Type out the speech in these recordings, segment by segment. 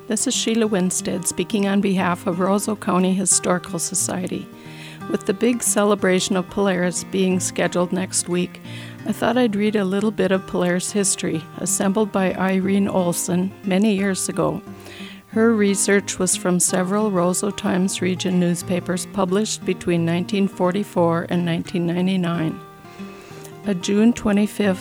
This is Sheila Winstead speaking on behalf of Roseau County Historical Society. With the big celebration of Polaris being scheduled next week, I thought I'd read a little bit of Polaris history, assembled by Irene Olson many years ago. Her research was from several Roseau Times Region newspapers published between 1944 and 1999. A June 25,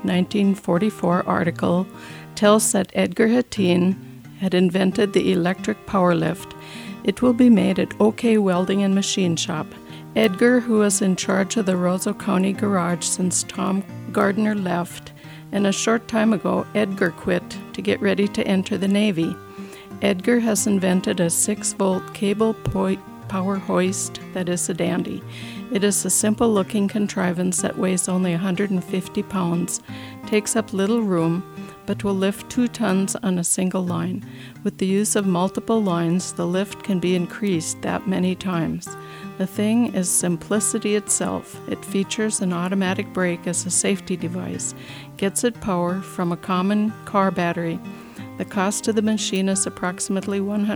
1944 article tells that Edgar Hattin had invented the electric power lift. It will be made at OK Welding and Machine Shop. Edgar, who was in charge of the Roseau County garage since Tom Gardner left, and a short time ago Edgar quit to get ready to enter the Navy. Edgar has invented a 6-volt cable power hoist that is a dandy. It is a simple-looking contrivance that weighs only 150 pounds, takes up little room, but will lift 2 tons on a single line. With the use of multiple lines, the lift can be increased that many times. The thing is simplicity itself. It features an automatic brake as a safety device, gets its power from a common car battery. The cost of the machine is approximately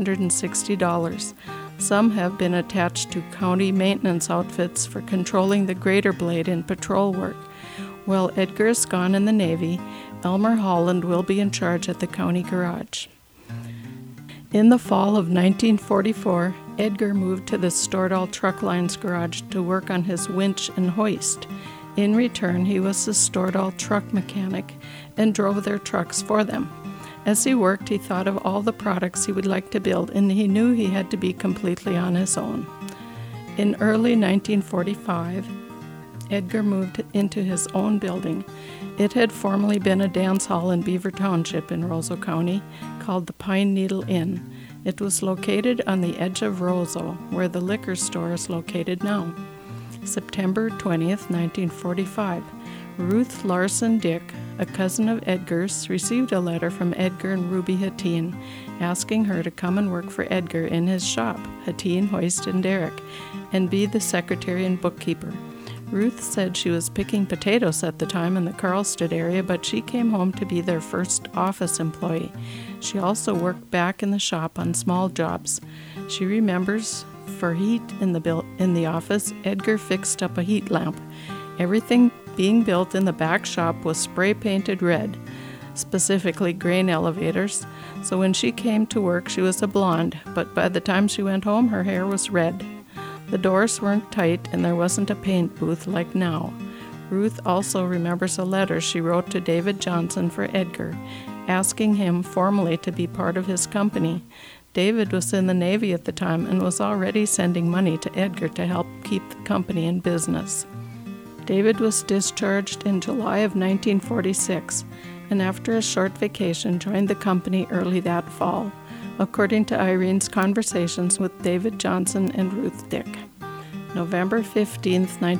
$160. Some have been attached to county maintenance outfits for controlling the grader blade in patrol work. While Edgar is gone in the Navy, Elmer Holland will be in charge at the county garage. In the fall of 1944, Edgar moved to the Stordahl Truck Lines garage to work on his winch and hoist. In return, he was the Stordahl truck mechanic and drove their trucks for them. As he worked, he thought of all the products he would like to build, and he knew he had to be completely on his own. In early 1945, Edgar moved into his own building. It had formerly been a dance hall in Beaver Township in Roseau County called the Pine Needle Inn. It was located on the edge of Roseau, where the liquor store is located now. September 20th, 1945, Ruth Larson Dick, a cousin of Edgar's, received a letter from Edgar and Ruby Hattin asking her to come and work for Edgar in his shop, Hattin, Hoist and Derrick, and be the secretary and bookkeeper. Ruth said she was picking potatoes at the time in the Carlstead area, but she came home to be their first office employee. She also worked back in the shop on small jobs. She remembers for heat in the office, Edgar fixed up a heat lamp. Everything being built in the back shop was spray-painted red, specifically grain elevators, so when she came to work she was a blonde, but by the time she went home her hair was red. The doors weren't tight and there wasn't a paint booth like now. Ruth also remembers a letter she wrote to David Johnson for Edgar, asking him formally to be part of his company. David was in the Navy at the time and was already sending money to Edgar to help keep the company in business. David was discharged in July of 1946 and after a short vacation joined the company early that fall, according to Irene's conversations with David Johnson and Ruth Dick. November 15,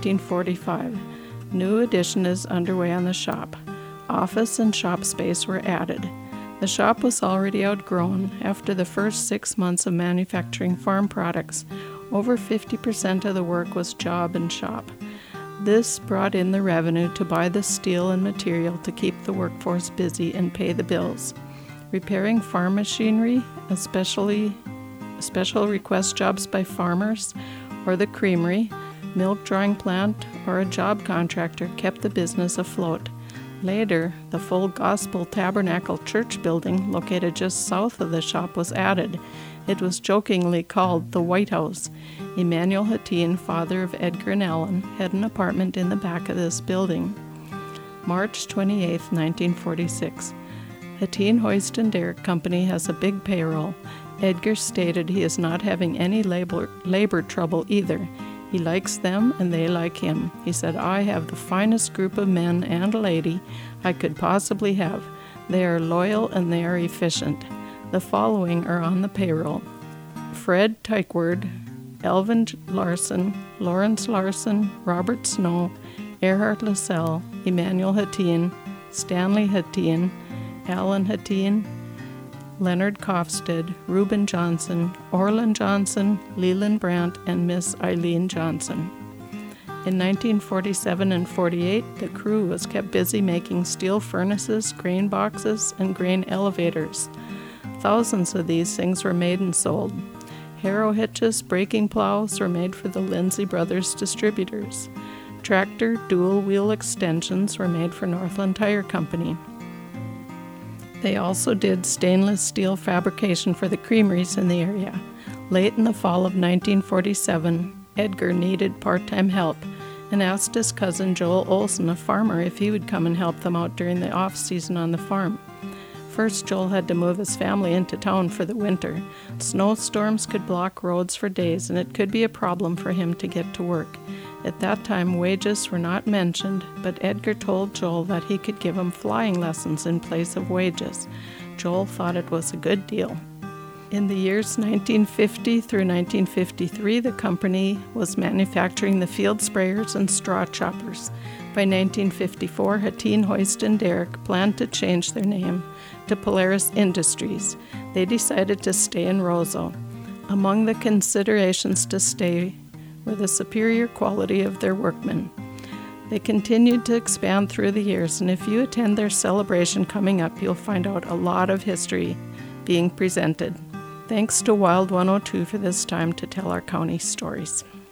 1945. New addition is underway on the shop. Office and shop space were added. The shop was already outgrown. After the first 6 months of manufacturing farm products, over 50% of the work was job and shop. This brought in the revenue to buy the steel and material to keep the workforce busy and pay the bills. Repairing farm machinery, especially special request jobs by farmers or the creamery, milk drawing plant, or a job contractor kept the business afloat. Later, the Full Gospel Tabernacle Church building, located just south of the shop, was added. It was jokingly called the White House. Emmanuel Hattin, father of Edgar and Ellen, had an apartment in the back of this building. March 28, 1946. Hattin, Hoist and Derrick Company has a big payroll. Edgar stated he is not having any labor trouble either. He likes them and they like him. He said, "I have the finest group of men and a lady I could possibly have. They are loyal and they are efficient." The following are on the payroll: Fred Teichward, Elvin Larson, Lawrence Larson, Robert Snow, Erhard Lascelles, Emmanuel Hattin, Stanley Hattin, Alan Hattin, Leonard Kofsted, Reuben Johnson, Orland Johnson, Leland Brandt, and Miss Eileen Johnson. In 1947 and 48, the crew was kept busy making steel furnaces, grain boxes, and grain elevators. Thousands of these things were made and sold. Harrow hitches, braking plows were made for the Lindsay Brothers distributors. Tractor dual-wheel extensions were made for Northland Tire Company. They also did stainless steel fabrication for the creameries in the area. Late in the fall of 1947, Edgar needed part-time help and asked his cousin Joel Olson, a farmer, if he would come and help them out during the off-season on the farm. First, Joel had to move his family into town for the winter. Snowstorms could block roads for days, and it could be a problem for him to get to work. At that time, wages were not mentioned, but Edgar told Joel that he could give him flying lessons in place of wages. Joel thought it was a good deal. In the years 1950 through 1953, the company was manufacturing the field sprayers and straw choppers. By 1954, Hatteen, Hoist, and Derrick planned to change their name to Polaris Industries. They decided to stay in Roseau. Among the considerations to stay were the superior quality of their workmen. They continued to expand through the years, and if you attend their celebration coming up, you'll find out a lot of history being presented. Thanks to Wild 102 for this time to tell our county stories.